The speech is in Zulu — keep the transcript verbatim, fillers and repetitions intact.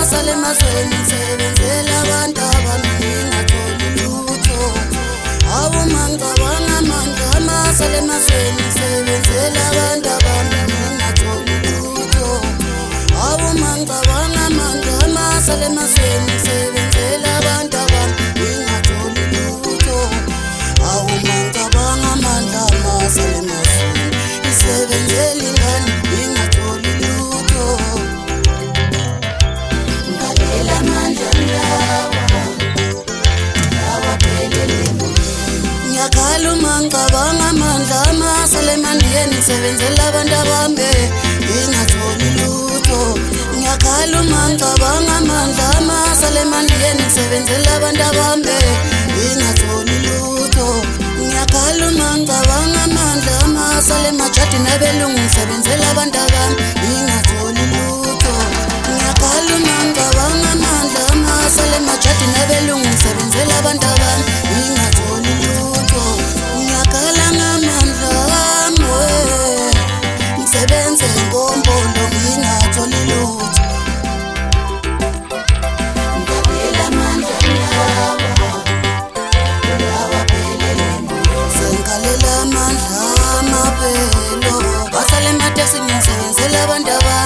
sale mazweni ngisebenzela abantu abaningatholi lutho awu mangicabanga amandla masale mazweni ngisebenzela abantu abaningatholi lutho awu mangicabanga amandla masale mazweni ngisebenzela abantu abaningatholi lutho awu mangicabanga amandla masale mazweni ngisebenzela ingane ingatholi lutho ngalela amandla lawa lawa phelele ngiyakhala uma ngicabanga amandla masale mandiyeni ngisebenzela abantu abami ingatholi lutho ngiyakhala uma ngicabanga amandla masale mandiyeni ngisebenzela abantu abami ingatholi lutho ngiyakhala uma ngicabanga amandla masale majadi nabelungu ngisebenzela abantu abami ingatholi lutho ngiyakhala uma ngicabanga amandla masale majadi nabelungu ngisebenzela abantu abami ingatholi lutho ngiyakhala ngamandla ami ngisebenze ngombolo ngingatholi lutho ngiyabela amandla lawa lawa phelele sengalela amandla amaphelo basale matekisi ngisebenzela abantu abami